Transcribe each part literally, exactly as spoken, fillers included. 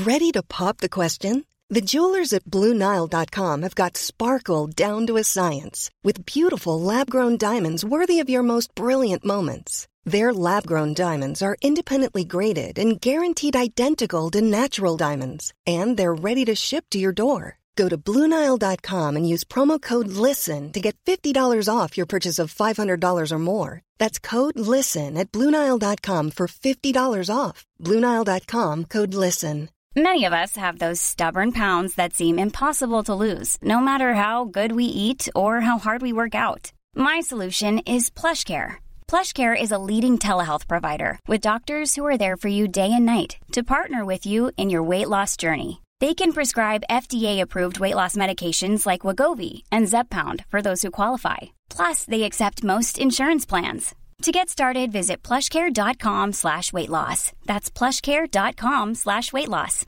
Ready to pop the question? The jewelers at Blue Nile dot com have got sparkle down to a science with beautiful lab-grown diamonds worthy of your most brilliant moments. Their lab-grown diamonds are independently graded and guaranteed identical to natural diamonds, and they're ready to ship to your door. Go to Blue Nile dot com and use promo code LISTEN to get fifty dollars off your purchase of five hundred dollars or more. That's code LISTEN at Blue Nile dot com for fifty dollars off. Blue Nile dot com, code LISTEN. Many of us have those stubborn pounds that seem impossible to lose, no matter how good we eat or how hard we work out. My solution is PlushCare. PlushCare is a leading telehealth provider with doctors who are there for you day and night to partner with you in your weight loss journey. They can prescribe F D A-approved weight loss medications like Wegovy and Zepbound for those who qualify. Plus, they accept most insurance plans. To get started, visit plushcare.com slash weight loss. That's plushcare.com slash weight loss.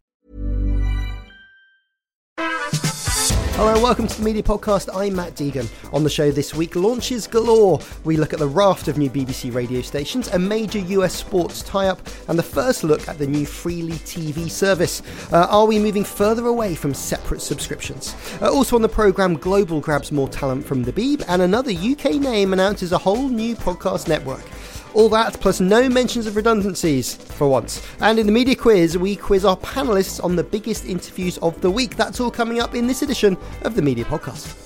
Hello, welcome to the Media Podcast. I'm Matt Deegan. On the show this week, launches galore. We look at the raft of new B B C radio stations, a major U S sports tie-up, and the first look at the new Freely T V service. Uh, are we moving further away from separate subscriptions? Uh, also on the programme, Global grabs more talent from the Beeb, and another U K name announces a whole new podcast network. All that, plus no mentions of redundancies, for once. And in the media quiz, we quiz our panellists on the biggest interviews of the week. That's all coming up in this edition of the Media Podcast.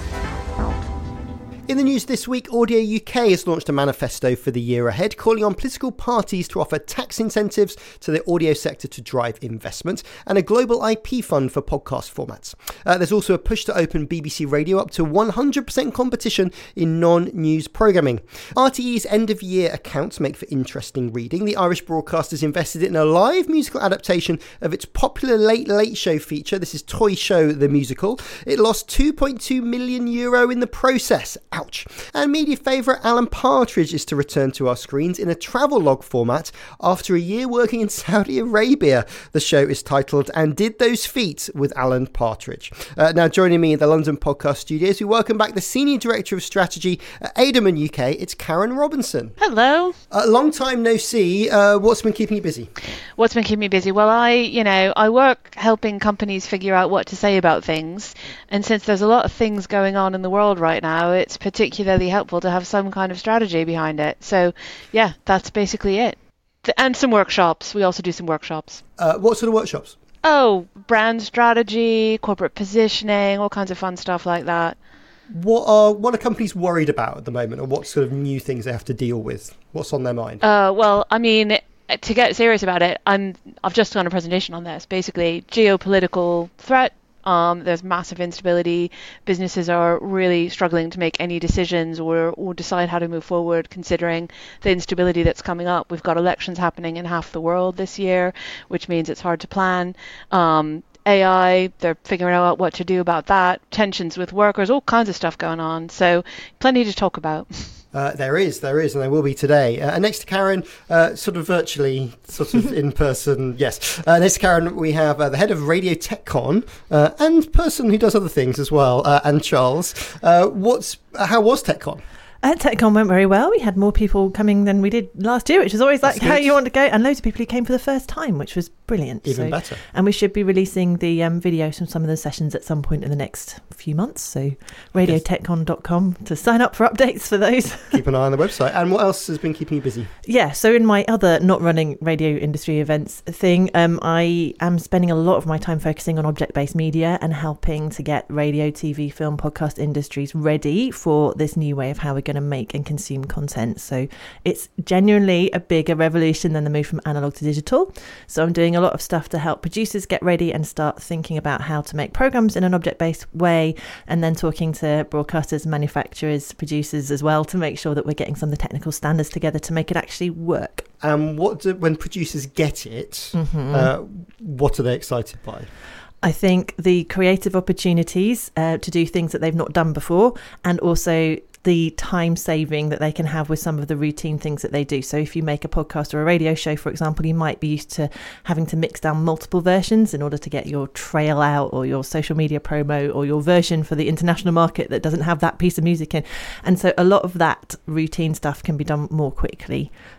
In the news this week, Audio U K has launched a manifesto for the year ahead, calling on political parties to offer tax incentives to the audio sector to drive investment, and a global I P fund for podcast formats. Uh, there's also a push to open B B C Radio up to one hundred percent competition in non-news programming. R T E's end-of-year accounts make for interesting reading. The Irish broadcaster's invested in a live musical adaptation of its popular Late Late Show feature. This is Toy Show the Musical. It lost two point two million euro in the process. Ouch. And media favourite Alan Partridge is to return to our screens in a travellogue format after a year working in Saudi Arabia. The show is titled And Did Those Feet with Alan Partridge. Uh, now joining me in the London podcast studios, we welcome back the Senior Director of Strategy at Edelman U K. It's Karen Robinson. Hello. A uh, long time no see. Uh, what's been keeping you busy? What's been keeping me busy? Well, I, you know, I work helping companies figure out what to say about things. And since there's a lot of things going on in the world right now, it's particularly helpful to have some kind of strategy behind it. So, yeah, that's basically it. And some workshops. We also do some workshops. Uh, what sort of workshops? Oh, brand strategy, corporate positioning, all kinds of fun stuff like that. What are what are companies worried about at the moment, or what sort of new things they have to deal with? What's on their mind? Uh, well, I mean, to get serious about it, I'm I've just done a presentation on this. Basically, geopolitical threat. Um, there's massive instability. Businesses are really struggling to make any decisions or, or decide how to move forward, considering the instability that's coming up. We've got elections happening in half the world this year, which means it's hard to plan. Um, A I, they're figuring out what to do about that. Tensions with workers, all kinds of stuff going on. So plenty to talk about. Uh, there is, there is, and there will be today. Uh, and next to Karen, uh, sort of virtually, sort of in person, yes. Uh, next to Karen, we have uh, the head of Radio TechCon uh, and person who does other things as well, uh, and Charles. Uh, what's how was TechCon? Uh, TechCon went very well. We had more people coming than we did last year, which is always like how you want to go, and loads of people who came for the first time, which was brilliant. Even so, better. And we should be releasing the um, videos from some of the sessions at some point in the next few months. So radio tech con dot com to sign up for updates for those. Keep an eye on the website. And what else has been keeping you busy? Yeah, so in my other not running radio industry events thing, um, I am spending a lot of my time focusing on object-based media and helping to get radio, T V, film, podcast industries ready for this new way of how we're going to make and consume content. So it's genuinely a bigger revolution than the move from analog to digital. So I'm doing a lot of stuff to help producers get ready and start thinking about how to make programs in an object-based way, and then talking to broadcasters, manufacturers, producers as well to make sure that we're getting some of the technical standards together to make it actually work. And um, what do, when producers get it, mm-hmm. uh, what are they excited by? I think the creative opportunities uh, to do things that they've not done before, and also the time saving that they can have with some of the routine things that they do. So if you make a podcast or a radio show, for example, you might be used to having to mix down multiple versions in order to get your trail out or your social media promo or your version for the international market that doesn't have that piece of music in. And so a lot of that routine stuff can be done more quickly.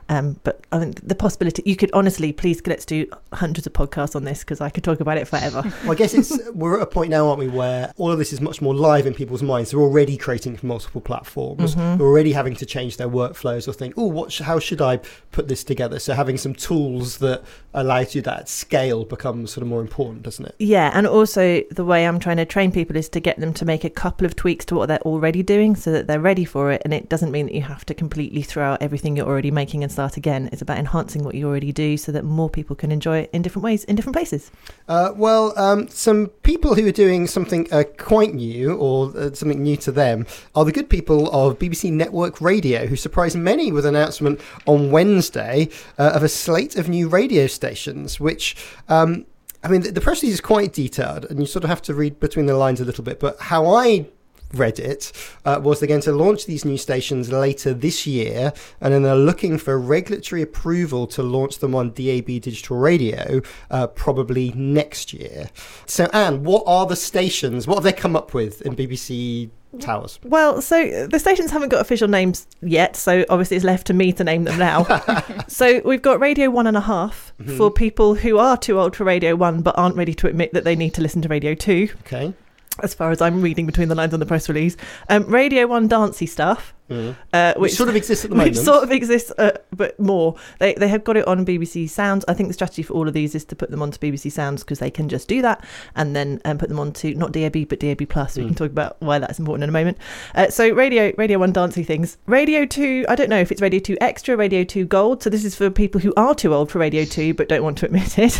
Um, but I think the possibility, you could honestly, please let's do hundreds of podcasts on this because I could talk about it forever. Well, I guess it's we're at a point now, aren't we, where all of this is much more live in people's minds. They're already creating multiple platforms. Mm-hmm. They're already having to change their workflows or think, oh, what? Sh- how should I put this together? So having some tools that allow you to do that at scale becomes sort of more important, doesn't it? Yeah, and also the way I'm trying to train people is to get them to make a couple of tweaks to what they're already doing so that they're ready for it. And it doesn't mean that you have to completely throw out everything you're already making and start again. It's about enhancing what you already do so that more people can enjoy it in different ways, in different places. Uh, well, um, some people who are doing something uh, quite new or uh, something new to them are the good people of B B C Network Radio, who surprised many with an announcement on Wednesday uh, of a slate of new radio stations, which... Um, I mean, the, the press release is quite detailed, and you sort of have to read between the lines a little bit. But how I read it uh, was they're going to launch these new stations later this year, and then they're looking for regulatory approval to launch them on D A B digital radio uh, probably next year. So, Anne, what are the stations? What have they come up with in B B C Towers? Well, so the stations haven't got official names yet, so obviously it's left to me to name them now. So we've got Radio One and a Half mm-hmm. for people who are too old for Radio One but aren't ready to admit that they need to listen to Radio Two. Okay. As far as I'm reading between the lines on the press release. Um, Radio One Dancey Stuff. Mm. Uh, which, which sort of exists at the moment. Which sort of exists, uh, but more. They they have got it on B B C Sounds. I think the strategy for all of these is to put them onto B B C Sounds because they can just do that and then um, put them onto, not D A B, but D A B Plus. Mm. We can talk about why that's important in a moment. Uh, so Radio Radio One Dancey things. Radio two, I don't know if it's Radio two Extra, Radio two Gold. So this is for people who are too old for Radio two but don't want to admit it.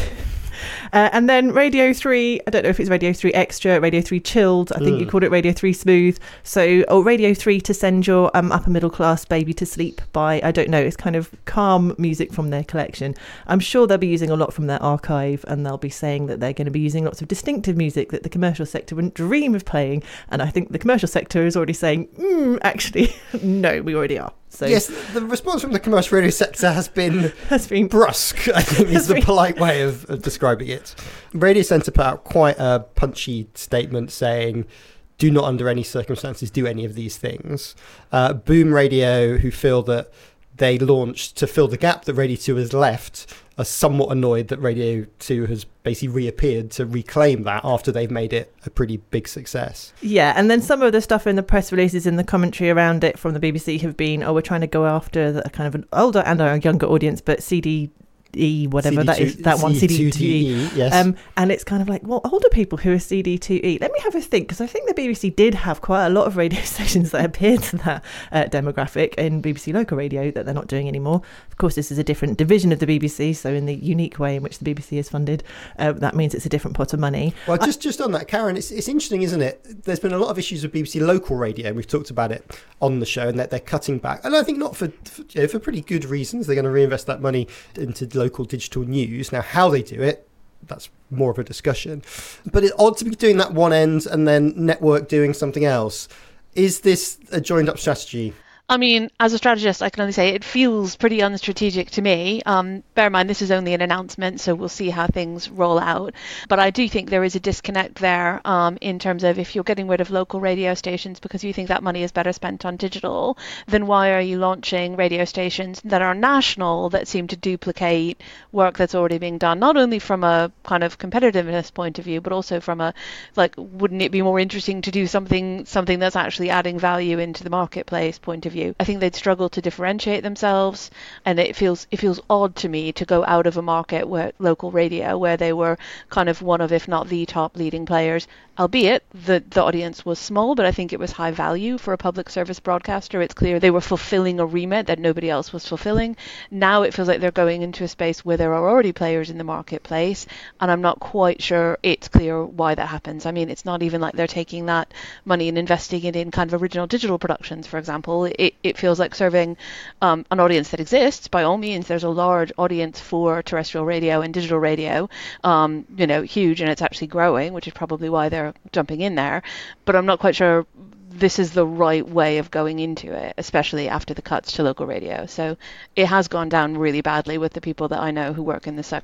Uh, and then Radio three, I don't know if it's Radio three Extra, Radio three Chilled, I think mm. you called it Radio three Smooth. So, or Radio three to send your um, upper middle class baby to sleep by, I don't know, it's kind of calm music from their collection. I'm sure they'll be using a lot from their archive, and they'll be saying that they're going to be using lots of distinctive music that the commercial sector wouldn't dream of playing. And I think the commercial sector is already saying, mm, actually, no, we already are. So, yes, the response from the commercial radio sector has been, has been brusque, I think is the been... polite way of, of describing it. Radio Centre put out quite a punchy statement saying, do not under any circumstances do any of these things. Uh, Boom Radio, who feel that they launched to fill the gap that Radio two has left, are somewhat annoyed that Radio two has basically reappeared to reclaim that after they've made it a pretty big success. Yeah, and then some of the stuff in the press releases and the commentary around it from the B B C have been, oh, we're trying to go after the kind of an older and a younger audience, but C D E, whatever C D two, that is, that one, C D two E. Yes. Um, and it's kind of like, well, older people who are C D two E, let me have a think, because I think the B B C did have quite a lot of radio stations that appeared to that uh, demographic in B B C local radio that they're not doing anymore. Of course, this is a different division of the B B C, so in the unique way in which the B B C is funded, uh, that means it's a different pot of money. Well, just, just on that, Karen, it's, it's interesting, isn't it? There's been a lot of issues with B B C local radio, and we've talked about it on the show, and that they're cutting back. And I think not for, for, you know, for pretty good reasons. They're going to reinvest that money into local digital news. Now, how they do it, that's more of a discussion. But it's odd to be doing that one end and then network doing something else. Is this a joined up strategy? I mean, as a strategist, I can only say it feels pretty unstrategic to me. Um, bear in mind, this is only an announcement, so we'll see how things roll out. But I do think there is a disconnect there um, in terms of if you're getting rid of local radio stations because you think that money is better spent on digital, then why are you launching radio stations that are national that seem to duplicate work that's already being done, not only from a kind of competitiveness point of view, but also from a, like, wouldn't it be more interesting to do something something that's actually adding value into the marketplace point of view? I think they'd struggle to differentiate themselves, and it feels it feels odd to me to go out of a market where local radio, where they were kind of one of, if not the top leading players, albeit the, the audience was small, but I think it was high value for a public service broadcaster. It's clear they were fulfilling a remit that nobody else was fulfilling. Now it feels like they're going into a space where there are already players in the marketplace, and I'm not quite sure it's clear why that happens. I mean, it's not even like they're taking that money and investing it in kind of original digital productions, for example. It it feels like serving um, an audience that exists. By all means, there's a large audience for terrestrial radio and digital radio, um, you know, huge, and it's actually growing, which is probably why they're jumping in there. But I'm not quite sure this is the right way of going into it, especially after the cuts to local radio. So it has gone down really badly with the people that I know who work in the sector.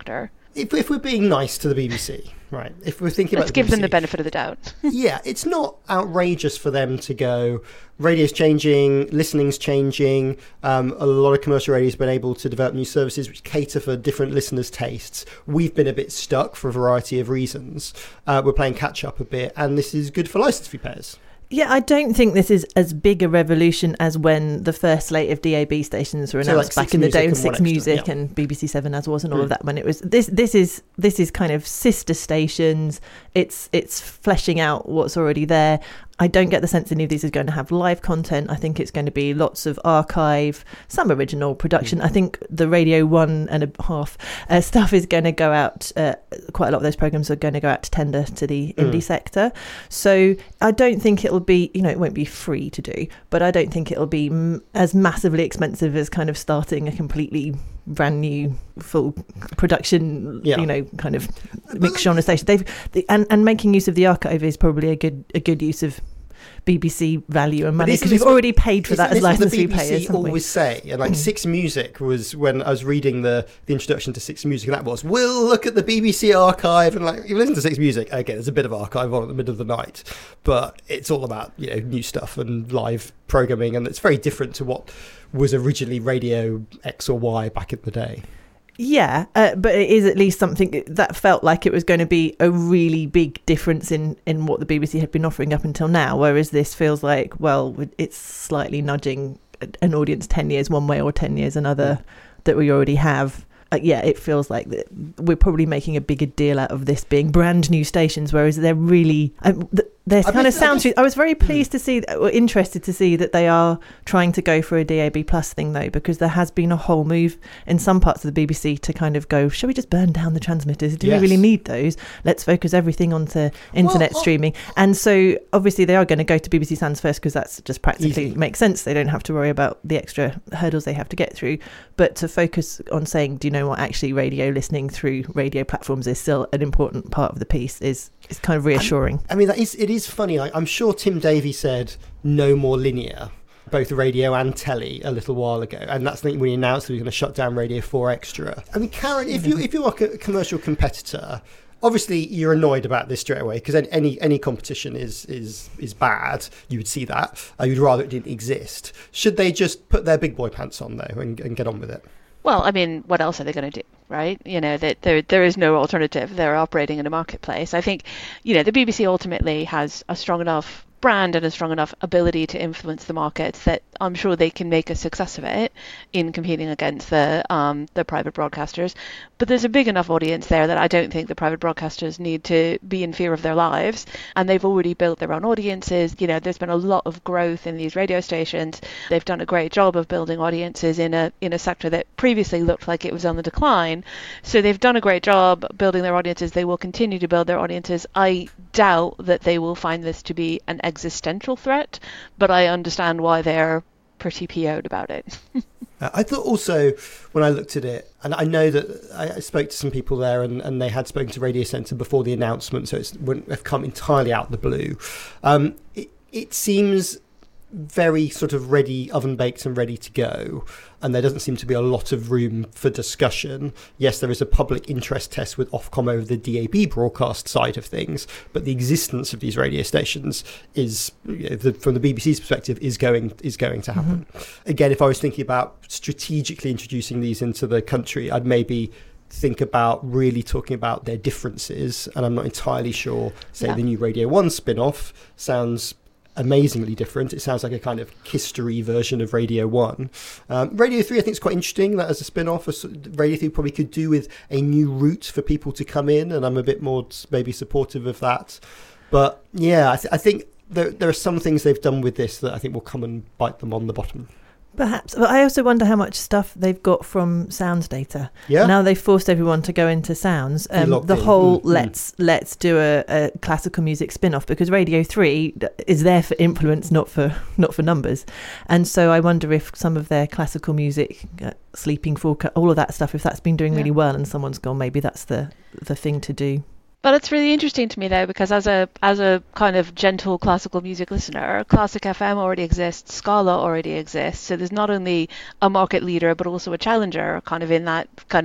if, if we're being nice to the B B C, right, if we're thinking Let's about the give B B C, them the benefit of the doubt. yeah, it's not outrageous for them to go, radio's changing, listening's changing, um, a lot of commercial radio's been able to develop new services which cater for different listeners' tastes. We've been a bit stuck for a variety of reasons. Uh, we're playing catch up a bit, and this is good for licence fee payers. Yeah, I don't think this is as big a revolution as when the first slate of D A B stations were So, announced like, back in the day, and Six Six Music Music and one and B B C Seven as was and all Mm. of that. When it was this, this is this is kind of sister stations. It's it's fleshing out what's already there. I don't get the sense any of these is going to have live content. I think it's going to be lots of archive, some original production. I think the Radio One and a half uh, stuff is going to go out. Uh, quite a lot of those programs are going to go out to tender to the Mm. indie sector. So I don't think it'll be, you know, it won't be free to do, but I don't think it'll be m- as massively expensive as kind of starting a completely brand new full production, Yeah. you know, kind of mixed genre station. They've the, and and making use of the archive is probably a good a good use of B B C value and money, isn't because this we've what- already paid for Isn't that as this what licence the fee B B C payers, haven't we? always say, and like Six Music was when I was reading the, the introduction to Six Music, and that was, we'll look at the B B C archive, and like, you listen to Six Music, okay, there's a bit of archive on at the middle of the night, but it's all about, you know, new stuff and live programming, and it's very different to what was originally Radio X or Y back in the day. Yeah, uh, but it is at least something that felt like it was going to be a really big difference in, in what the B B C had been offering up until now, whereas this feels like, well, it's slightly nudging an audience ten years one way or ten years another Mm. that we already have. Uh, yeah, it feels like that we're probably making a bigger deal out of this being brand new stations, whereas they're really... Um, th- Their I kind bet- of sound I bet- I was very pleased to see, or interested to see that they are trying to go for a D A B plus thing, though, because there has been a whole move in some parts of the B B C to kind of go, shall we just burn down the transmitters? Do Yes. we really need those? Let's focus everything onto internet Well, oh- streaming. And so obviously they are going to go to B B C Sounds first, because that's just practically Easy. makes sense. They don't have to worry about the extra hurdles they have to get through. But to focus on saying, do you know what, actually radio listening through radio platforms is still an important part of the piece is, is kind of reassuring. I mean, that is, it is funny. I, I'm sure Tim Davie said no more linear, both radio and telly, a little while ago, and that's the thing when he announced that he was going to shut down Radio four Extra. I mean, Karen, if you if you're like a commercial competitor, obviously you're annoyed about this straight away, because any any competition is is is bad. You would see that. Uh, you'd rather it didn't exist. Should they just put their big boy pants on though and, and get on with it? Well, I mean, what else are they going to do, right? You know, that there there is no alternative. They're operating in a marketplace. I think, you know, the B B C ultimately has a strong enough brand and a strong enough ability to influence the market that I'm sure they can make a success of it in competing against the um, the private broadcasters. But there's a big enough audience there that I don't think the private broadcasters need to be in fear of their lives. And they've already built their own audiences. You know, there's been a lot of growth in these radio stations. They've done a great job of building audiences in a in a sector that previously looked like it was on the decline. So they've done a great job building their audiences. They will continue to build their audiences. I doubt that they will find this to be an existential threat, but I understand why they're pretty P O'd about it. Uh, I thought also, when I looked at it, and I know that I, I spoke to some people there, and, and they had spoken to Radio Centre before the announcement, so it's wouldn't have come entirely out of the blue. Um, it, it seems very sort of ready, oven baked and ready to go, and there doesn't seem to be a lot of room for discussion. Yes, there is a public interest test with Ofcom over the D A B broadcast side of things, but the existence of these radio stations is, you know, the, from the B B C's perspective, is going is going to happen. Mm-hmm. Again, if I was thinking about strategically introducing these into the country, I'd maybe think about really talking about their differences, and I'm not entirely sure, say, yeah. the new Radio one spin-off sounds amazingly different. It sounds like a kind of history version of Radio one. Um, Radio three, I think, is quite interesting that as a spin-off. Radio three probably could do with a new route for people to come in, and I'm a bit more maybe supportive of that. But yeah, I, th- I think there, there are some things they've done with this that I think will come and bite them on the bottom. Perhaps, but I also wonder how much stuff they've got from Sounds data. Yeah. Now they've forced everyone to go into Sounds. Um, locked the in. whole Mm, let's let's do a, a classical music spin-off, because Radio three is there for influence, not for not for numbers. And so I wonder if some of their classical music, uh, Sleeping Forecast, all of that stuff, if that's been doing Yeah. really well, and someone's gone, maybe that's the the thing to do. But it's really interesting to me, though, because as a as a kind of gentle classical music listener, Classic F M already exists, Scala already exists. So there's not only a market leader, but also a challenger kind of in that kind of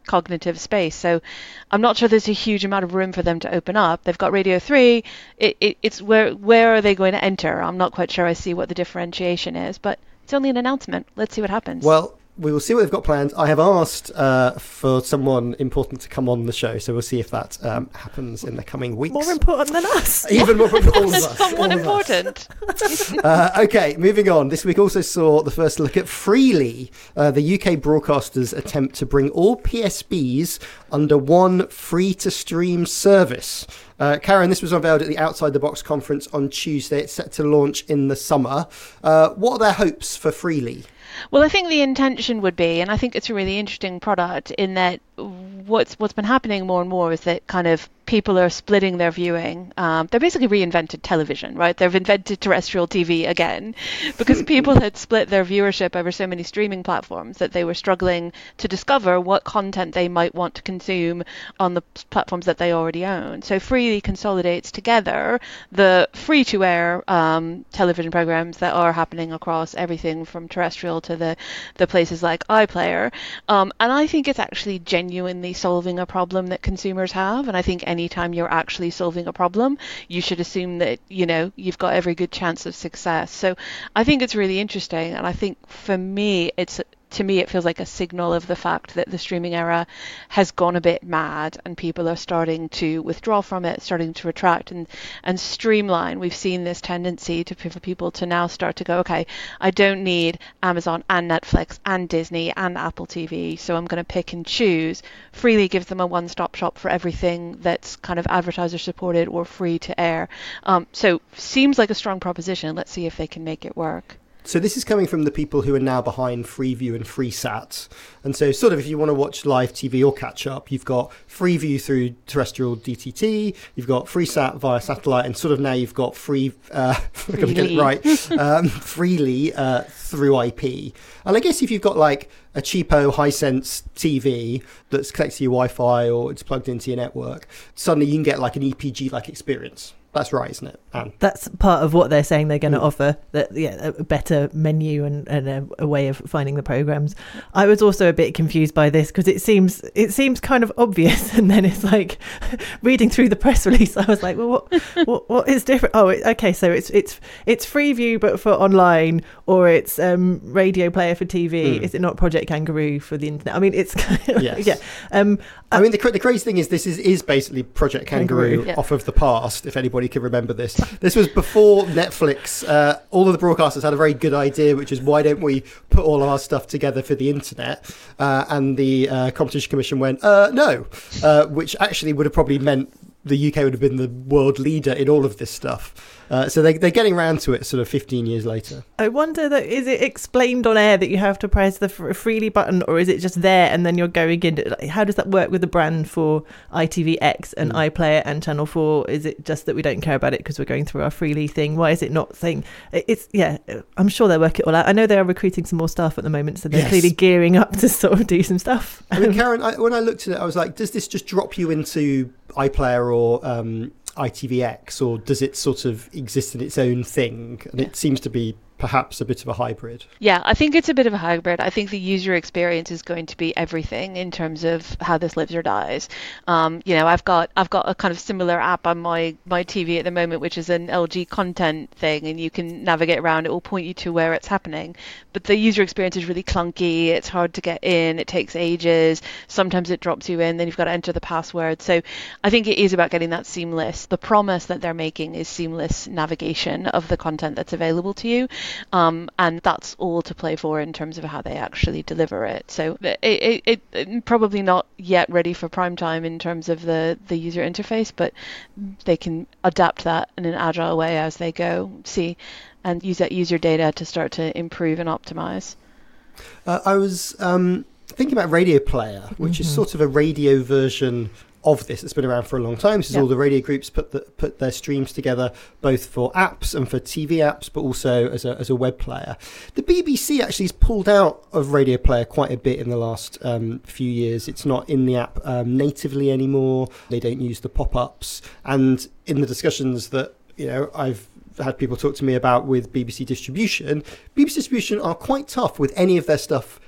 cognitive space. So I'm not sure there's a huge amount of room for them to open up. They've got Radio three. It, it, it's where where are they going to enter? I'm not quite sure I see what the differentiation is, but it's only an announcement. Let's see what happens. Well, we will see what they've got planned. I have asked uh, for someone important to come on the show, so we'll see if that um, happens in the coming weeks. More important than us. Even more important than all of us. Someone important. uh, okay, moving on. This week also saw the first look at Freely, uh, the U K broadcaster's attempt to bring all P S Bs under one free-to-stream service. Uh, Karen, this was unveiled at the Outside the Box conference on Tuesday. It's set to launch in the summer. Uh, what are their hopes for Freely? Well, I think the intention would be, and I think it's a really interesting product in that what's what's been happening more and more is that kind of people are splitting their viewing. Um, they're basically reinvented television, right? They've invented terrestrial T V again because people had split their viewership over so many streaming platforms that they were struggling to discover what content they might want to consume on the platforms that they already own. So Freely consolidates together the free-to-air um, television programs that are happening across everything from terrestrial to the, the places like iPlayer. Um, and I think it's actually genuinely solving a problem that consumers have. And I think anytime you're actually solving a problem, you should assume that, you know, you've got every good chance of success. So I think it's really interesting. And I think for me, it's to me, it feels like a signal of the fact that the streaming era has gone a bit mad and people are starting to withdraw from it, starting to retract and, and streamline. We've seen this tendency to for people to now start to go, okay, I don't need Amazon and Netflix and Disney and Apple T V, so I'm going to pick and choose. Freely gives them a one-stop shop for everything that's kind of advertiser supported or free to air. Um, so seems like a strong proposition. Let's see if they can make it work. So this is coming from the people who are now behind Freeview and FreeSat. And so sort of if you want to watch live T V or catch up, you've got Freeview through terrestrial D T T, you've got FreeSat via satellite, and sort of now you've got Free, uh, I'm going to get it right, um, Freely uh, through I P. And I guess if you've got like a cheapo Hisense T V that's connected to your Wi-Fi or it's plugged into your network, suddenly you can get like an E P G-like experience. That's right, isn't it, Anne? That's part of what they're saying they're going to mm. offer, that yeah, a better menu and, and a, a way of finding the programs. I was also a bit confused by this because it seems it seems kind of obvious, and then it's like reading through the press release, I was like, well, what what, what is different? Oh, okay, so it's it's it's Freeview but for online, or it's um, Radio Player for T V. Mm. Is it not Project Kangaroo for the internet? I mean, it's yes. yeah. Um, I mean, the, the crazy thing is this is, is basically Project Kangaroo, Kangaroo. Yeah. off of the past, if anybody can remember this. This was before Netflix. Uh, all of the broadcasters had a very good idea, which is why don't we put all of our stuff together for the internet? Uh, and the uh, Competition Commission went, uh, no, uh, which actually would have probably meant the U K would have been the world leader in all of this stuff. Uh, so they, they're getting around to it sort of fifteen years later. I wonder, that is it explained on air that you have to press the Freely button, or is it just there and then you're going in? How does that work with the brand for I T V X and mm. iPlayer and Channel four? Is it just that we don't care about it because we're going through our Freely thing? Why is it not saying it's, yeah, I'm sure they'll work it all out. I know they are recruiting some more staff at the moment, so they're yes. clearly gearing up to sort of do some stuff. I mean, Karen, I, when I looked at it, I was like, does this just drop you into iPlayer or um, I T V X, or does it sort of exist in its own thing? And yeah. it seems to be perhaps a bit of a hybrid. Yeah, I think it's a bit of a hybrid. I think the user experience is going to be everything in terms of how this lives or dies. Um, you know, I've got I've got a kind of similar app on my, my T V at the moment, which is an L G content thing, and you can navigate around. It will point you to where it's happening. But the user experience is really clunky. It's hard to get in. It takes ages. Sometimes it drops you in. Then you've got to enter the password. So I think it is about getting that seamless. The promise that they're making is seamless navigation of the content that's available to you. Um, and that's all to play for in terms of how they actually deliver it. So it, it, it, it probably not yet ready for prime time in terms of the, the user interface, but they can adapt that in an agile way as they go, see, and use that user data to start to improve and optimize. Uh, I was um, thinking about Radio Player, which mm-hmm. is sort of a radio version of this. It's been around for a long time. This is yep. all the radio groups put the, put their streams together, both for apps and for T V apps, but also as a as a web player. The B B C actually has pulled out of Radio Player quite a bit in the last um, few years. It's not in the app um, natively anymore. They don't use the pop-ups. And in the discussions that, you know, I've had people talk to me about with B B C distribution, B B C distribution are quite tough with any of their stuff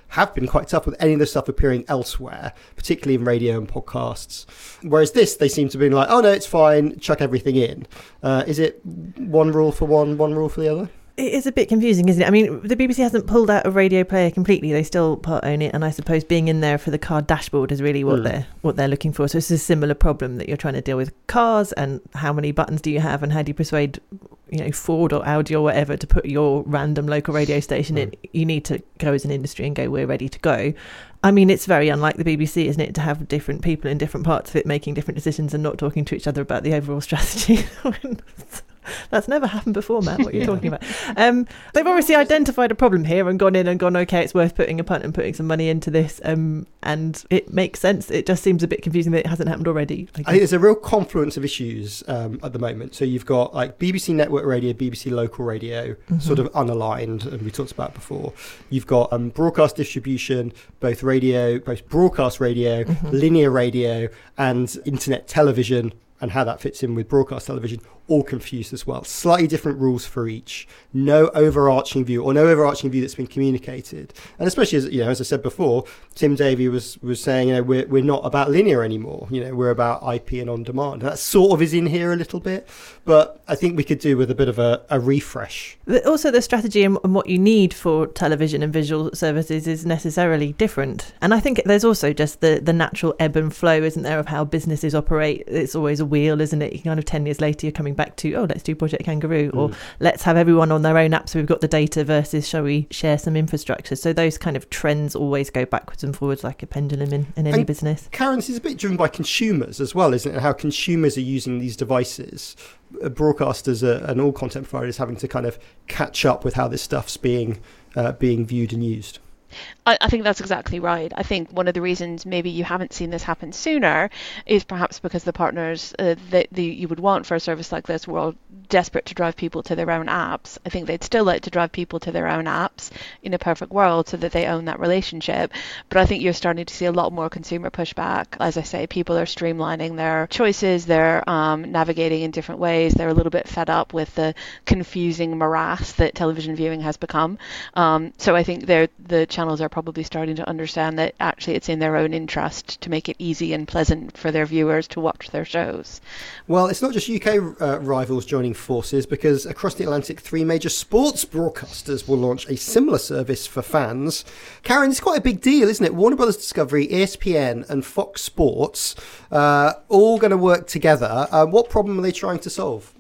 have been quite tough with any of the stuff appearing elsewhere, particularly in radio and podcasts. Whereas this, they seem to be like, oh no, it's fine, chuck everything in. Uh, is it one rule for one, one rule for the other? It is a bit confusing, isn't it? I mean, the B B C hasn't pulled out a radio player completely. They still part own it, and I suppose being in there for the car dashboard is really what mm. they're what they're looking for. So it's a similar problem that you're trying to deal with cars, and how many buttons do you have, and how do you persuade, you know, Ford or Audi or whatever to put your random local radio station mm. in? You need to go as an industry and go, we're ready to go. I mean, it's very unlike the B B C, isn't it, to have different people in different parts of it making different decisions and not talking to each other about the overall strategy. That's never happened before, Matt, what you're yeah. talking about. Um, they've obviously identified a problem here and gone in and gone, okay, it's worth putting a punt and putting some money into this. Um, and it makes sense. It just seems a bit confusing that it hasn't happened already. I, I think there's a real confluence of issues um, at the moment. So you've got like B B C network radio, B B C local radio, mm-hmm. sort of unaligned, and we talked about before. You've got um, broadcast distribution, both radio, both broadcast radio, mm-hmm. linear radio, and internet television, and how that fits in with broadcast television, all confused as well. Slightly different rules for each. No overarching view, or no overarching view that's been communicated. And especially, as you know, as I said before, Tim Davie was was saying, you know, we're we're not about linear anymore. You know, we're about I P and on demand. And that sort of is in here a little bit, but I think we could do with a bit of a, a refresh. Also, the strategy and what you need for television and visual services is necessarily different. And I think there's also just the the natural ebb and flow, isn't there, of how businesses operate. It's always a wheel, isn't it? You kind of ten years later, you're coming back to, oh, let's do Project Kangaroo, or mm. let's have everyone on their own app so we've got the data, versus shall we share some infrastructure. So those kind of trends always go backwards and forwards like a pendulum in, in any and business. Karen, this is a bit driven by consumers as well, isn't it? How consumers are using these devices. Broadcasters are, and all content providers having to kind of catch up with how this stuff's being uh, being viewed and used. I, I think that's exactly right. I think one of the reasons maybe you haven't seen this happen sooner is perhaps because the partners uh, that the, you would want for a service like this were all desperate to drive people to their own apps. I think they'd still like to drive people to their own apps in a perfect world so that they own that relationship. But I think you're starting to see a lot more consumer pushback. As I say, people are streamlining their choices. They're um, navigating in different ways. They're a little bit fed up with the confusing morass that television viewing has become. Um, so I think they're the channels are probably starting to understand that actually it's in their own interest to make it easy and pleasant for their viewers to watch their shows. Well, it's not just U K uh, rivals joining forces, because across the Atlantic, three major sports broadcasters will launch a similar service for fans. Karen, it's quite a big deal, isn't it? Warner Brothers Discovery, E S P N and Fox Sports uh, all going to work together. Uh, what problem are they trying to solve?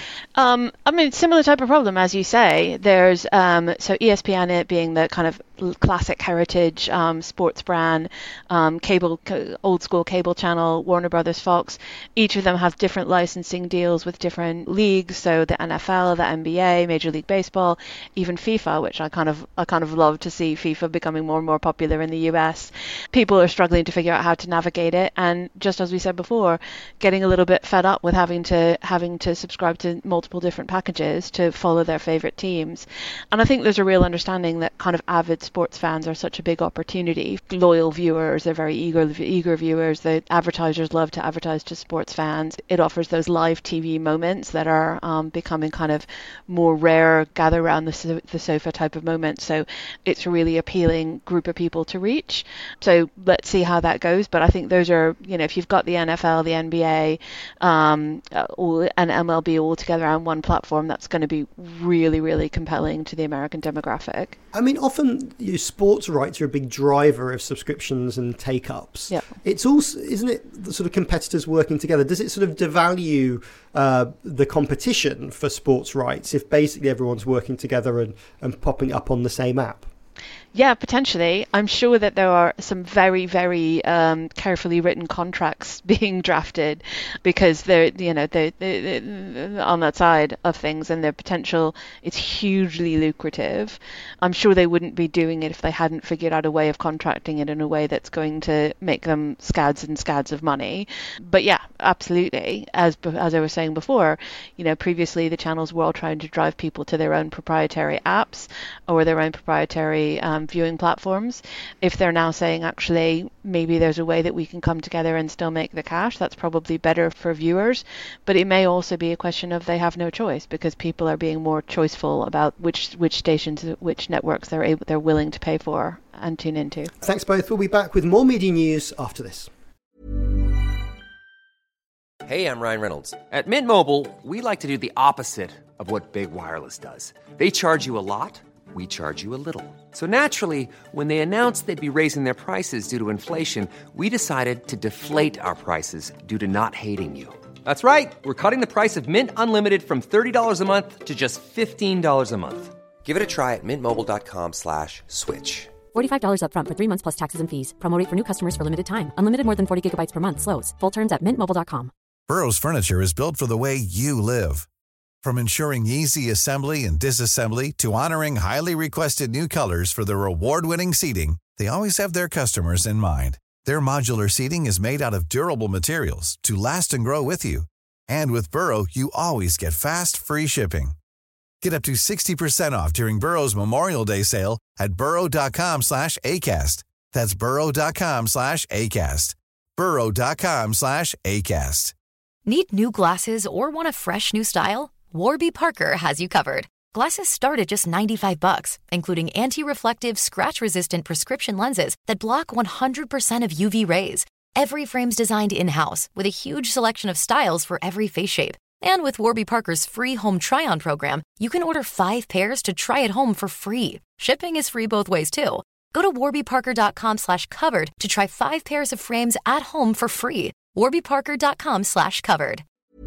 Um, I mean, similar type of problem, as you say. There's um, so E S P N, it being the kind of classic heritage um, sports brand, um, cable, old school cable channel, Warner Brothers, Fox. Each of them have different licensing deals with different leagues. So the N F L, the N B A, Major League Baseball, even FIFA, which I kind of I kind of love to see FIFA becoming more and more popular in the U S. People are struggling to figure out how to navigate it, and just as we said before, getting a little bit fed up with having to having to subscribe to multiple different packages to follow their favorite teams. And I think there's a real understanding that kind of avid sports fans are such a big opportunity. Loyal viewers, they're very eager eager viewers. The advertisers love to advertise to sports fans. It offers those live T V moments that are um, becoming kind of more rare, gather around the, so- the sofa type of moments. So it's a really appealing group of people to reach. So let's see how that goes. But I think those are, you know, if you've got the N F L, the N B A, um, all, and M L B all together on one platform, that's going to be really, really compelling to the American demographic. I mean, often you know, sports rights are a big driver of subscriptions and take-ups. Yeah. It's also, isn't it, the sort of competitors working together? Does it sort of devalue uh, the competition for sports rights if basically everyone's working together and, and popping up on the same app? Yeah, potentially. I'm sure that there are some very, very um, carefully written contracts being drafted because they're, you know, they're, they're, they're on that side of things, and their potential is hugely lucrative. I'm sure they wouldn't be doing it if they hadn't figured out a way of contracting it in a way that's going to make them scads and scads of money. But yeah, absolutely. As as I was saying before, you know, previously the channels were all trying to drive people to their own proprietary apps or their own proprietary um, different viewing platforms. If they're now saying, actually, maybe there's a way that we can come together and still make the cash, that's probably better for viewers. But it may also be a question of they have no choice, because people are being more choiceful about which which stations, which networks they're able, they're willing to pay for and tune into. Thanks both. We'll be back with more media news after this. Hey, I'm Ryan Reynolds. At Mint Mobile, we like to do the opposite of what Big Wireless does. They charge you a lot, we charge you a little. So naturally, when they announced they'd be raising their prices due to inflation, we decided to deflate our prices due to not hating you. That's right. We're cutting the price of Mint Unlimited from thirty dollars a month to just fifteen dollars a month. Give it a try at mintmobile.com slash switch. forty-five dollars up front for three months plus taxes and fees. Promo rate for new customers for limited time. Unlimited more than forty gigabytes per month slows. Full terms at mint mobile dot com. Burrow's furniture is built for the way you live. From ensuring easy assembly and disassembly to honoring highly requested new colors for their award-winning seating, they always have their customers in mind. Their modular seating is made out of durable materials to last and grow with you. And with Burrow, you always get fast, free shipping. Get up to sixty percent off during Burrow's Memorial Day sale at burrow.com slash ACAST. That's burrow.com slash ACAST. burrow.com slash ACAST. Need new glasses or want a fresh new style? Warby Parker has you covered. Glasses start at just ninety-five bucks, including anti-reflective, scratch-resistant prescription lenses that block one hundred percent of U V rays. Every frame's designed in-house with a huge selection of styles for every face shape. And with Warby Parker's free home try-on program, you can order five pairs to try at home for free. Shipping is free both ways, too. Go to warbyparker.com slash covered to try five pairs of frames at home for free. warbyparker.com slash covered.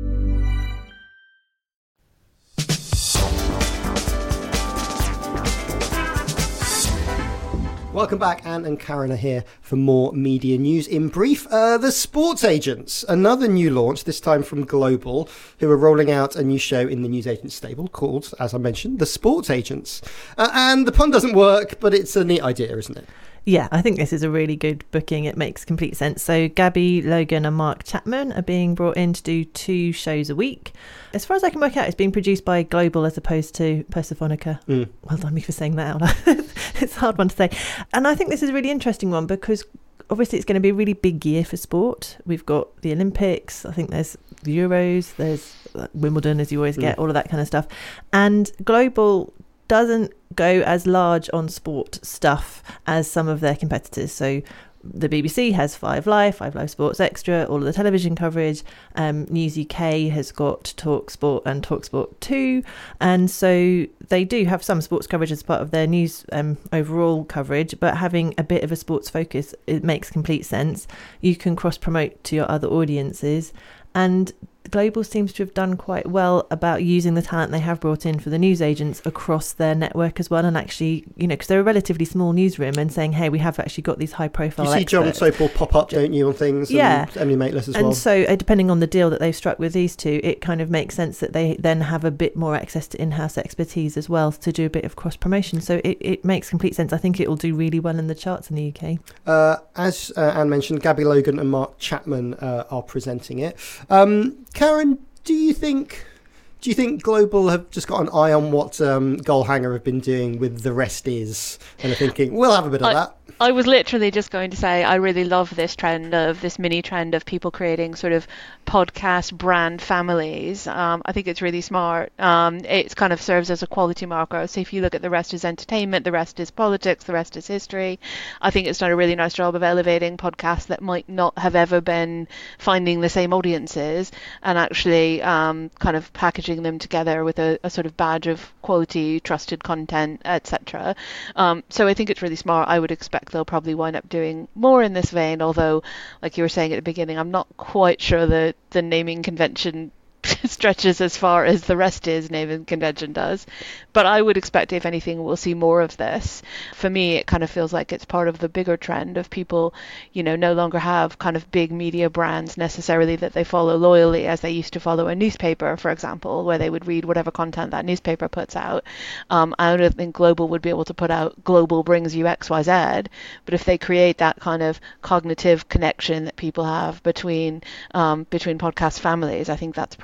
Welcome back. Anne and Karen are here for more media news. In brief, uh, the Sports Agents, another new launch, this time from Global, who are rolling out a new show in the newsagent stable called, as I mentioned, The Sports Agents. Uh, and the pun doesn't work, but it's a neat idea, isn't it? Yeah, I think this is a really good booking. It makes complete sense. So Gabby Logan and Mark Chapman are being brought in to do two shows a week. As far as I can work out, it's being produced by Global as opposed to Persephonica. Mm. Well done me for saying that out loud. It's a hard one to say. And I think this is a really interesting one because obviously it's going to be a really big year for sport. We've got the Olympics. I think there's the Euros. There's Wimbledon, as you always get, mm. all of that kind of stuff. And Global doesn't go as large on sport stuff as some of their competitors. So the B B C has Five Live, Five Live Sports Extra, all of the television coverage. Um, News U K has got TalkSport and TalkSport two. And so they do have some sports coverage as part of their news um, overall coverage, but having a bit of a sports focus, it makes complete sense. You can cross-promote to your other audiences. And Global seems to have done quite well about using the talent they have brought in for the news agents across their network as well. And actually, you know, because they're a relatively small newsroom, and saying, hey, we have actually got these high profile You see experts. John Sopel pop up, don't you, on things? Yeah. And Emily Maitlis as and well. And so uh, depending on the deal that they've struck with these two, it kind of makes sense that they then have a bit more access to in-house expertise as well to do a bit of cross-promotion. So it, it makes complete sense. I think it will do really well in the charts in the U K. Uh, as uh, Anne mentioned, Gabby Logan and Mark Chapman uh, are presenting it. Um, Karen, do you think do you think Global have just got an eye on what um, Goalhanger have been doing with The Rest Is and are thinking, we'll have a bit of I, that? I was literally just going to say I really love this trend of this mini trend of people creating sort of podcast brand families. Um, I think it's really smart. Um, it kind of serves as a quality marker. So if you look at The Rest Is Entertainment, The Rest Is Politics, The Rest Is History, I think it's done a really nice job of elevating podcasts that might not have ever been finding the same audiences and actually um, kind of packaging them together with a, a sort of badge of quality, trusted content, et cetera. Um, so I think it's really smart. I would expect they'll probably wind up doing more in this vein, although, like you were saying at the beginning, I'm not quite sure the, the naming convention stretches as far as The Rest Is naming convention does. But I would expect, if anything, we'll see more of this. For me, it kind of feels like it's part of the bigger trend of people, you know, no longer have kind of big media brands necessarily that they follow loyally as they used to follow a newspaper, for example, where they would read whatever content that newspaper puts out. Um, I don't think Global would be able to put out Global brings you X Y Z, but if they create that kind of cognitive connection that people have between um, between podcast families, I think that's probably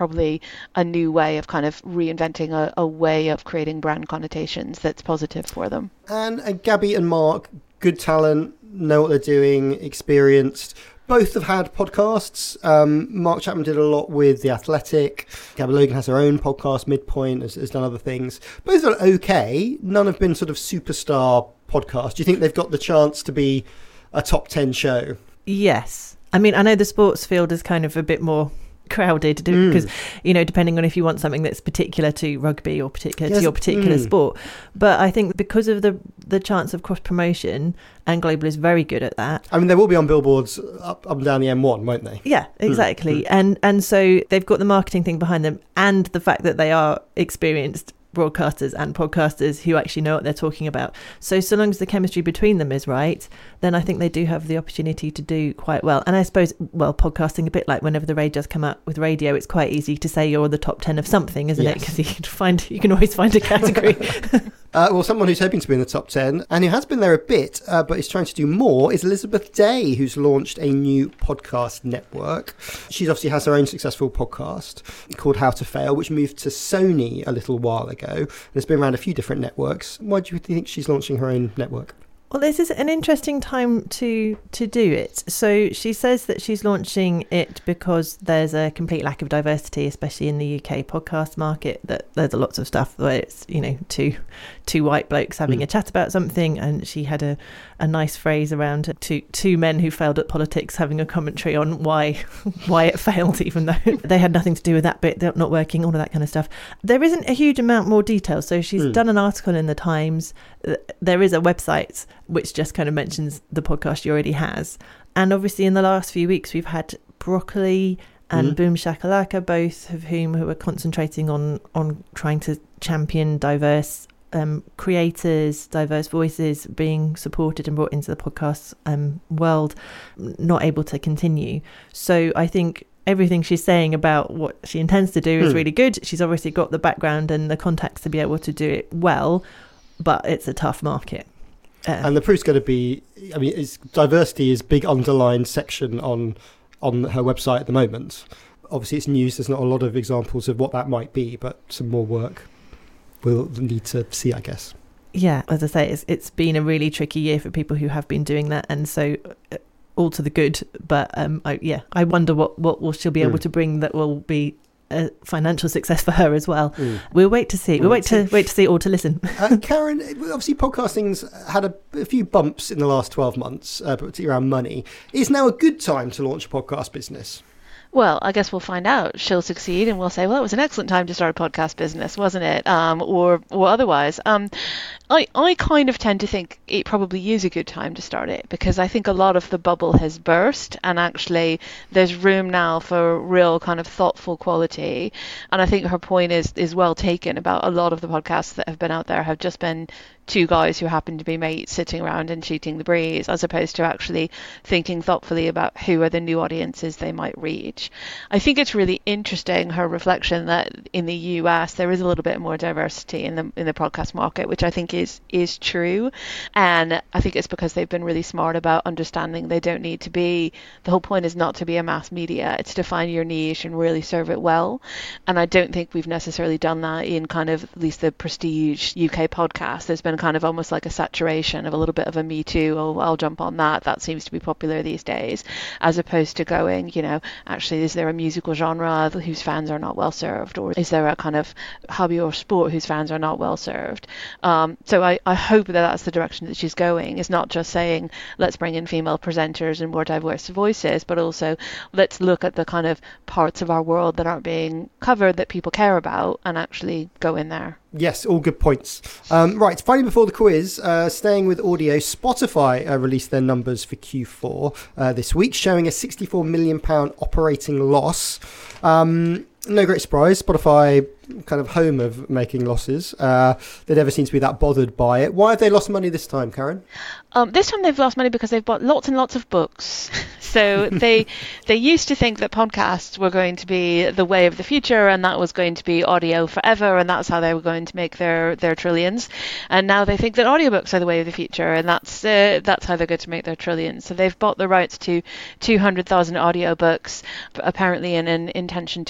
probably a new way of kind of reinventing a, a way of creating brand connotations that's positive for them. And uh, Gabby and Mark, good talent, know what they're doing, experienced. Both have had podcasts. Um, Mark Chapman did a lot with The Athletic. Gabby Logan has her own podcast, Midpoint, has, has done other things. Both are okay. None have been sort of superstar podcasts. Do you think they've got the chance to be a top ten show? Yes. I mean, I know the sports field is kind of a bit more crowded because, mm. you know, depending on if you want something that's particular to rugby or particular yes. to your particular mm. sport. But I think because of the the chance of cross promotion, and Global is very good at that. I mean, they will be on billboards up, up and down the M one, won't they? Yeah, exactly. Mm. And and so they've got the marketing thing behind them, and the fact that they are experienced broadcasters and podcasters who actually know what they're talking about. So so long as the chemistry between them is right, then I think they do have the opportunity to do quite well. And I suppose, well, podcasting, a bit like whenever the radios come out with radio, it's quite easy to say you're the top ten of something, isn't yes. it? Because you can find you can always find a category. Uh, well, someone who's hoping to be in the top ten, and who has been there a bit, uh, but is trying to do more, is Elizabeth Day, who's launched a new podcast network. She obviously has her own successful podcast called How to Fail, which moved to Sony a little while ago, and it's been around a few different networks. Why do you think she's launching her own network? Well, this is an interesting time to to do it. So she says that she's launching it because there's a complete lack of diversity, especially in the U K podcast market, that there's lots of stuff where it's, you know, two two white blokes having mm. a chat about something. And she had a, a nice phrase around two two men who failed at politics having a commentary on why why it failed, even though they had nothing to do with that bit, they're not working, all of that kind of stuff. There isn't a huge amount more detail. So she's mm. done an article in the Times. There is a website which just kind of mentions the podcast she already has. And obviously in the last few weeks, we've had Broccoli and mm. Boom Shakalaka, both of whom who are concentrating on, on trying to champion diverse um, creators, diverse voices being supported and brought into the podcast um, world, not able to continue. So I think everything she's saying about what she intends to do is mm. really good. She's obviously got the background and the contacts to be able to do it well, but it's a tough market. Uh, and the proof's going to be, I mean, it's, diversity is big underlined section on on her website at the moment. Obviously, it's news. There's not a lot of examples of what that might be, but some more work we'll need to see, I guess. Yeah, as I say, it's it's been a really tricky year for people who have been doing that, and so uh, all to the good. But um, I, yeah, I wonder what what will she'll be able mm. to bring that will be a financial success for her as well. Mm. We'll wait to see. We'll, we'll wait to wait to see or to listen. uh, Karen, obviously podcasting's had a, a few bumps in the last twelve months, uh, particularly around money. Is now a good time to launch a podcast business? Well, I guess we'll find out. She'll succeed and we'll say, well, it was an excellent time to start a podcast business, wasn't it? Um, or or otherwise. Um, I, I kind of tend to think it probably is a good time to start it, because I think a lot of the bubble has burst, and actually there's room now for real kind of thoughtful quality. And I think her point is, is well taken about a lot of the podcasts that have been out there have just been two guys who happen to be mates sitting around and shooting the breeze, as opposed to actually thinking thoughtfully about who are the new audiences they might reach. I think it's really interesting, her reflection that in the U S there is a little bit more diversity in the in the podcast market, which I think is is true. And I think it's because they've been really smart about understanding they don't need to be, the whole point is not to be a mass media, it's to find your niche and really serve it well. And I don't think we've necessarily done that in kind of at least the prestige U K podcast. There's been kind of almost like a saturation of a little bit of a Me Too, oh, I'll jump on that, that seems to be popular these days, as opposed to going, you know, actually, is there a musical genre whose fans are not well served, or is there a kind of hobby or sport whose fans are not well served? Um, so I, I hope that that's the direction that she's going. It's not just saying, let's bring in female presenters and more diverse voices, but also let's look at the kind of parts of our world that aren't being covered that people care about and actually go in there. Yes, all good points. Um, right, finally before the quiz, uh, staying with audio, Spotify uh, released their numbers for Q four uh, this week, showing a sixty-four million pounds operating loss. Um, no great surprise, Spotify, kind of home of making losses. Uh, they never seem to be that bothered by it. Why have they lost money this time, Karen? Um, this time they've lost money because they've bought lots and lots of books. So they they used to think that podcasts were going to be the way of the future, and that was going to be audio forever, and that's how they were going to make their, their trillions. And now they think that audiobooks are the way of the future, and that's uh, that's how they're going to make their trillions. So they've bought the rights to two hundred thousand audiobooks, apparently in an intention to go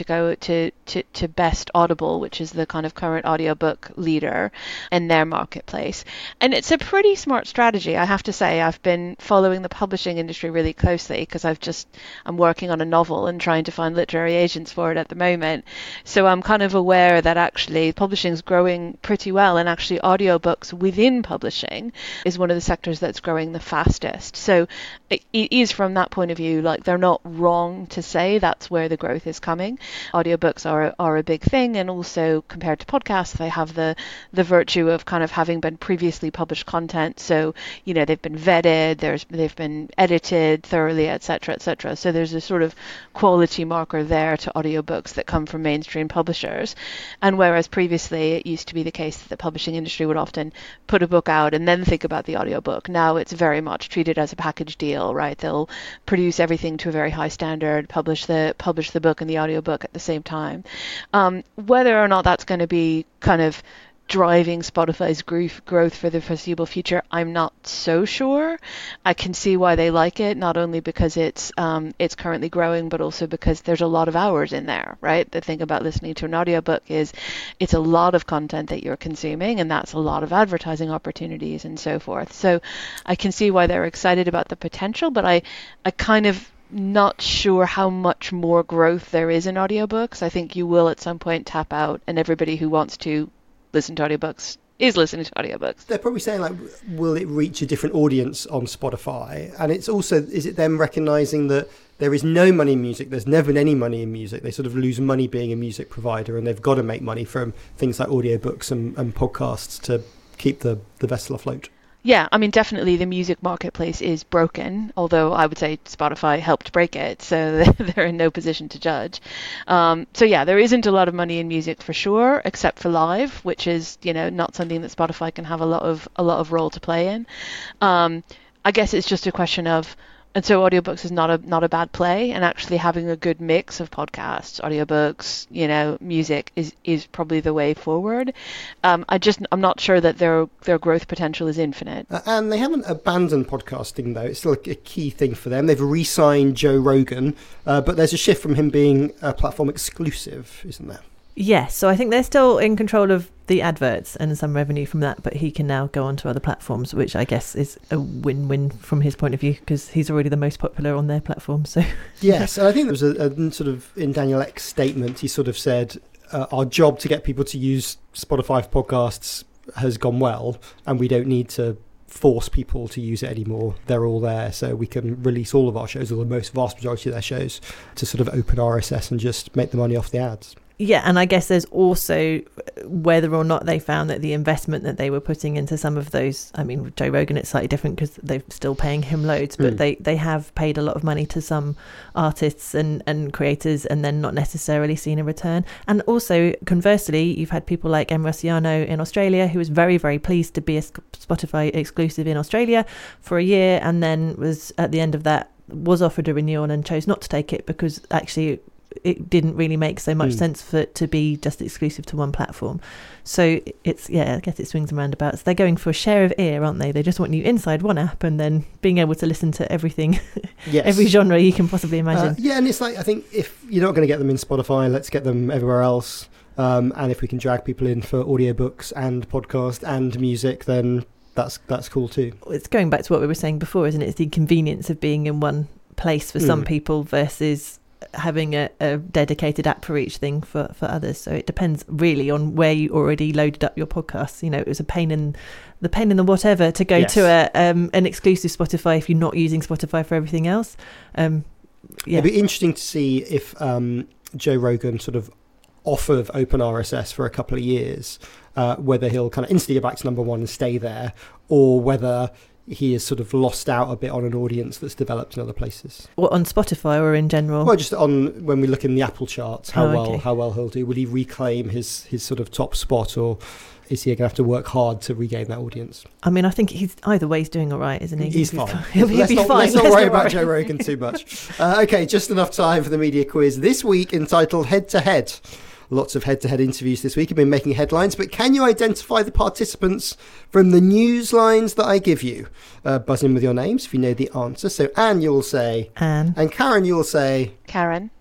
to, to, to Best Audible, which is the kind of current audiobook leader in their marketplace. And it's a pretty smart strategy, I have to say. I've been following the publishing industry really closely because I've just, I'm working on a novel and trying to find literary agents for it at the moment. So I'm kind of aware that actually publishing is growing pretty well, and actually audiobooks within publishing is one of the sectors that's growing the fastest. So it, it is, from that point of view, like they're not wrong to say that's where the growth is coming. Audiobooks are are a big thing, and also compared to podcasts, they have the the virtue of kind of having been previously published content. So, you know, they've been vetted, there's they've been edited thoroughly, et cetera, et cetera. So there's a sort of quality marker there to audiobooks that come from mainstream publishers. And whereas previously it used to be the case that the publishing industry would often put a book out and then think about the audiobook, now it's very much treated as a package deal, right? They'll produce everything to a very high standard, publish the publish the book and the audiobook at the same time. Um, whether or not that's going to be kind of driving Spotify's growth growth for the foreseeable future, I'm not so sure. I can see why they like it, not only because it's um, it's currently growing, but also because there's a lot of hours in there, right? The thing about listening to an audiobook is it's a lot of content that you're consuming, and that's a lot of advertising opportunities and so forth. So I can see why they're excited about the potential, but I, I kind of not sure how much more growth there is in audiobooks. I think you will at some point tap out, and everybody who wants to listen to audiobooks is listening to audiobooks. They're probably saying, like, will it reach a different audience on Spotify? And it's also, is it them recognising that there is no money in music, there's never been any money in music, they sort of lose money being a music provider, and they've got to make money from things like audiobooks and, and podcasts to keep the, the vessel afloat? Yeah, I mean, definitely the music marketplace is broken, although I would say Spotify helped break it, so they're in no position to judge. Um, so yeah, there isn't a lot of money in music for sure, except for live, which is, you know, not something that Spotify can have a lot of a lot of role to play in. Um, I guess it's just a question of, and so audiobooks is not a not a bad play, and actually having a good mix of podcasts, audiobooks, you know, music is, is probably the way forward. Um, I just I'm not sure that their their growth potential is infinite. Uh, and they haven't abandoned podcasting though. It's still a, a key thing for them. They've re-signed Joe Rogan, uh, but there's a shift from him being a platform exclusive, isn't there? Yes, so I think they're still in control of the adverts and some revenue from that, but he can now go onto other platforms, which I guess is a win-win from his point of view, because he's already the most popular on their platform. So yes, and I think there was a, a sort of, in Daniel Ek's statement, he sort of said, uh, our job to get people to use Spotify podcasts has gone well, and we don't need to force people to use it anymore. They're all there, so we can release all of our shows, or the most vast majority of their shows, to sort of open R S S and just make the money off the ads. Yeah, and I guess there's also whether or not they found that the investment that they were putting into some of those, I mean, with Joe Rogan, it's slightly different because they're still paying him loads, but mm. they, they have paid a lot of money to some artists and, and creators and then not necessarily seen a return. And also, conversely, you've had people like Em Rusciano in Australia, who was very, very pleased to be a Spotify exclusive in Australia for a year, and then was, at the end of that, was offered a renewal and chose not to take it because actually it didn't really make so much mm. sense for it to be just exclusive to one platform. So it's, yeah, I guess it swings and roundabouts. They're going for a share of ear, aren't they? They just want you inside one app and then being able to listen to everything, yes. every genre you can possibly imagine. Uh, yeah, and it's like, I think if you're not going to get them in Spotify, let's get them everywhere else. Um, and if we can drag people in for audiobooks and podcast and music, then that's that's cool too. It's going back to what we were saying before, isn't it? It's the convenience of being in one place for mm. some people versus having a, a dedicated app for each thing for, for others. So it depends really on where you already loaded up your podcasts. You know, it was a pain in the pain in the whatever to go yes. to a um, an exclusive Spotify if you're not using Spotify for everything else. Um, yeah. It'd be interesting to see if um, Joe Rogan sort of off of Open R S S for a couple of years, uh, whether he'll kind of instantly go back to number one and stay there, or whether he has sort of lost out a bit on an audience that's developed in other places. What, on Spotify or in general? Well, just on when we look in the Apple charts, how oh, well okay. how well he'll do. Will he reclaim his, his sort of top spot, or is he going to have to work hard to regain that audience? I mean, I think he's either way he's doing all right, isn't he? He's fine. He'll, he'll let's, be not, fine. let's not let's worry not about worry. Joe Rogan too much. uh, okay, just enough time for the media quiz this week, entitled Head to Head. Lots of head-to-head interviews this week have been making headlines, but can you identify the participants from the news lines that I give you? Uh, buzz in with your names if you know the answer. So Anne, you'll say... Anne. And Karen, you'll say... Karen.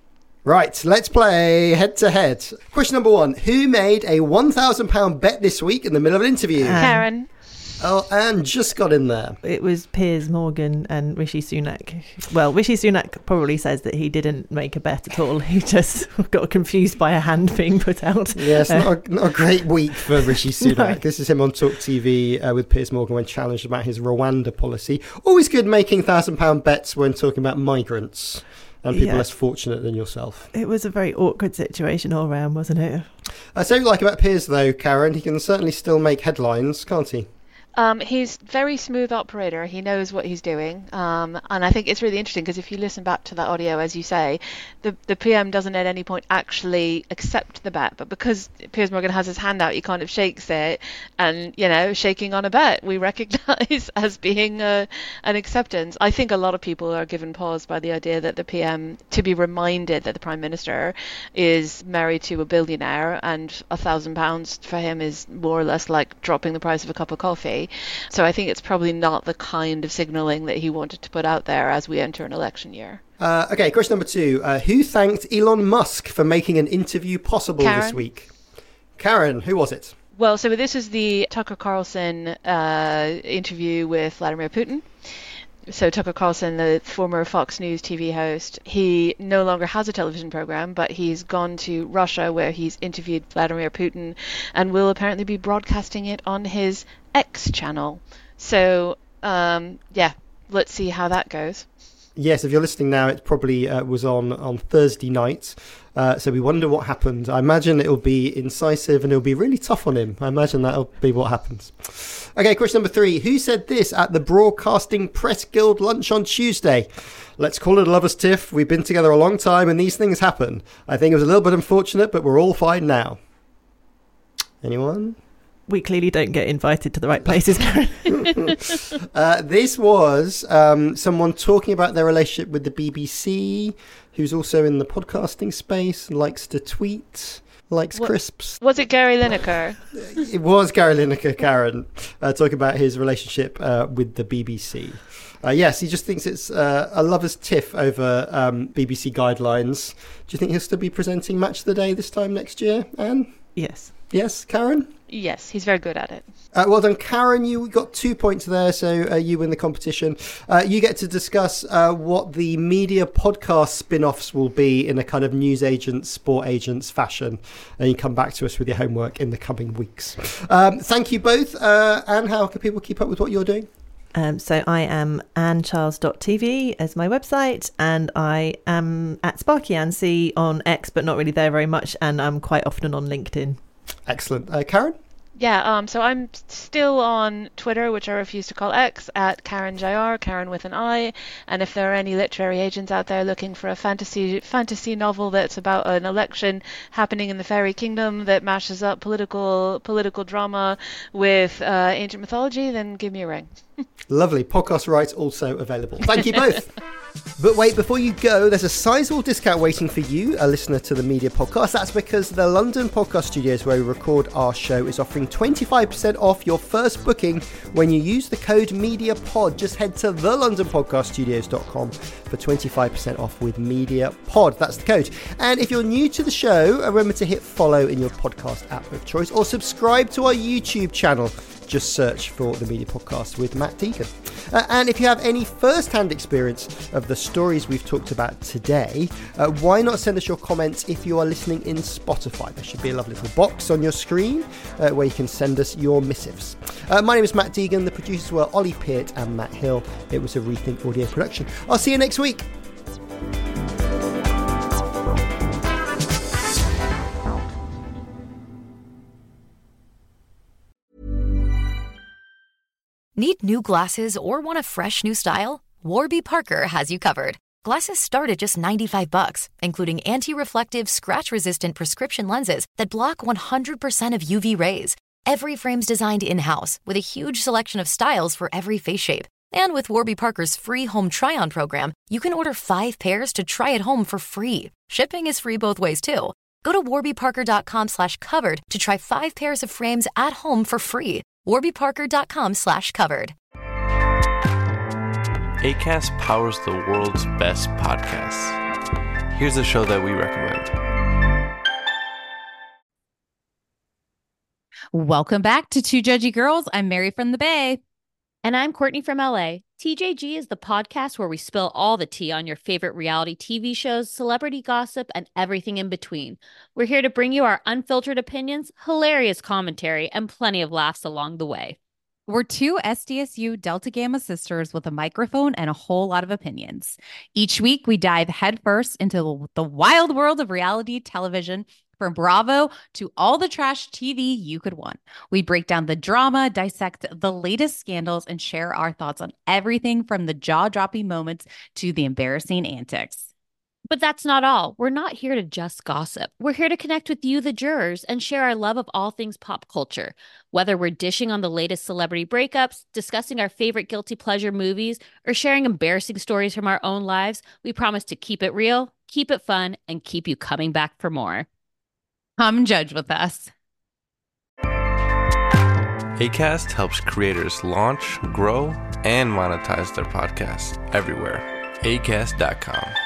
Right, let's play head-to-head. Question number one. Who made a one thousand pounds bet this week in the middle of an interview? Um, Karen. Oh, Anne just got in there. It was Piers Morgan and Rishi Sunak. Well, Rishi Sunak probably says that he didn't make a bet at all. He just got confused by a hand being put out. Yeah, it's uh, not, a, not a great week for Rishi Sunak. No. This is him on Talk T V uh, with Piers Morgan when challenged about his Rwanda policy. Always good making one thousand pounds bets when talking about migrants and people yeah. less fortunate than yourself. It was a very awkward situation all round, wasn't it? I say what you like about Piers, though, Karen. He can certainly still make headlines, can't he? Um, he's very smooth operator. He knows what he's doing. Um, and I think it's really interesting because if you listen back to that audio, as you say, the, the P M doesn't at any point actually accept the bet. But because Piers Morgan has his hand out, he kind of shakes it. And, you know, shaking on a bet, we recognise as being a, an acceptance. I think a lot of people are given pause by the idea that the P M, to be reminded that the Prime Minister is married to a billionaire and a thousand pounds for him is more or less like dropping the price of a cup of coffee. So I think it's probably not the kind of signalling that he wanted to put out there as we enter an election year. Uh, okay, question number two. Uh, who thanked Elon Musk for making an interview possible Karen. this week? Karen, who was it? Well, so this is the Tucker Carlson uh, interview with Vladimir Putin. So Tucker Carlson, the former Fox News T V host, he no longer has a television program, but he's gone to Russia where he's interviewed Vladimir Putin and will apparently be broadcasting it on his X channel. So, um, yeah, let's see how that goes. Yes, if you're listening now, it probably uh, was on, on Thursday night. Uh, so we wonder what happened. I imagine it'll be incisive and it'll be really tough on him. I imagine that'll be what happens. Okay, question number three. Who said this at the Broadcasting Press Guild lunch on Tuesday? Let's call it a lover's tiff. We've been together a long time and these things happen. I think it was a little bit unfortunate, but we're all fine now. Anyone? We clearly don't get invited to the right places, Karen. uh, this was um, someone talking about their relationship with the B B C, who's also in the podcasting space, likes to tweet, likes what, crisps. Was it Gary Lineker? It was Gary Lineker, Karen, uh, talking about his relationship uh, with the B B C. Uh, yes, he just thinks it's uh, a lover's tiff over um, B B C guidelines. Do you think he'll still be presenting Match of the Day this time next year, Anne? Yes. Yes, Karen? Yes, he's very good at it. Uh, well done, Karen. You got two points there, so uh, you win the competition. Uh, you get to discuss uh, what the media podcast spin-offs will be in a kind of newsagents, sport agents fashion. And you come back to us with your homework in the coming weeks. Um, thank you both. Uh, Anne, how can people keep up with what you're doing? Um, so I am anne charles dot t v as my website, and I am at Sparky Annecy on X, but not really there very much, and I'm quite often on LinkedIn. Excellent. Uh, Karen? Yeah, um, so I'm still on Twitter, which I refuse to call X, at Karen J R, Karen with an I. And if there are any literary agents out there looking for a fantasy fantasy novel that's about an election happening in the fairy kingdom that mashes up political political drama with uh, ancient mythology, then give me a ring. Lovely. Podcast rights also available. Thank you both. But wait, before you go, there's a sizable discount waiting for you, a listener to the Media Podcast. That's because the London Podcast Studios, where we record our show, is offering twenty-five percent off your first booking when you use the code MEDIAPOD. Just head to the london podcast studios dot com for twenty-five percent off with MEDIAPOD. That's the code. And if you're new to the show, remember to hit follow in your podcast app of choice or subscribe to our YouTube channel. Just search for the Media Podcast with Matt Deegan. Uh, and if you have any first-hand experience of the stories we've talked about today, uh, why not send us your comments if you are listening in Spotify? There should be a lovely little box on your screen uh, where you can send us your missives. Uh, my name is Matt Deegan. The producers were Ollie Peart and Matt Hill. It was a Rethink Audio production. I'll see you next week. Need new glasses or want a fresh new style? Warby Parker has you covered. Glasses start at just ninety-five bucks, including anti-reflective, scratch-resistant prescription lenses that block one hundred percent of U V rays. Every frame's designed in-house with a huge selection of styles for every face shape. And with Warby Parker's free home try-on program, you can order five pairs to try at home for free. Shipping is free both ways, too. Go to warby parker dot com slash covered to try five pairs of frames at home for free. warby parker dot com slash covered. Acast powers the world's best podcasts. here's a show that we recommend. Welcome back to Two Judgy Girls. I'm Mary from the Bay. And I'm Courtney from L A. T J G is the podcast where we spill all the tea on your favorite reality T V shows, celebrity gossip, and everything in between. We're here to bring you our unfiltered opinions, hilarious commentary, and plenty of laughs along the way. We're two S D S U Delta Gamma sisters with a microphone and a whole lot of opinions. Each week, we dive headfirst into the wild world of reality television, from Bravo to all the trash T V you could want. We break down the drama, dissect the latest scandals, and share our thoughts on everything from the jaw-dropping moments to the embarrassing antics. But that's not all. We're not here to just gossip. We're here to connect with you, the jurors, and share our love of all things pop culture. Whether we're dishing on the latest celebrity breakups, discussing our favorite guilty pleasure movies, or sharing embarrassing stories from our own lives, we promise to keep it real, keep it fun, and keep you coming back for more. Come judge with us. Acast helps creators launch, grow, and monetize their podcasts everywhere. acast dot com.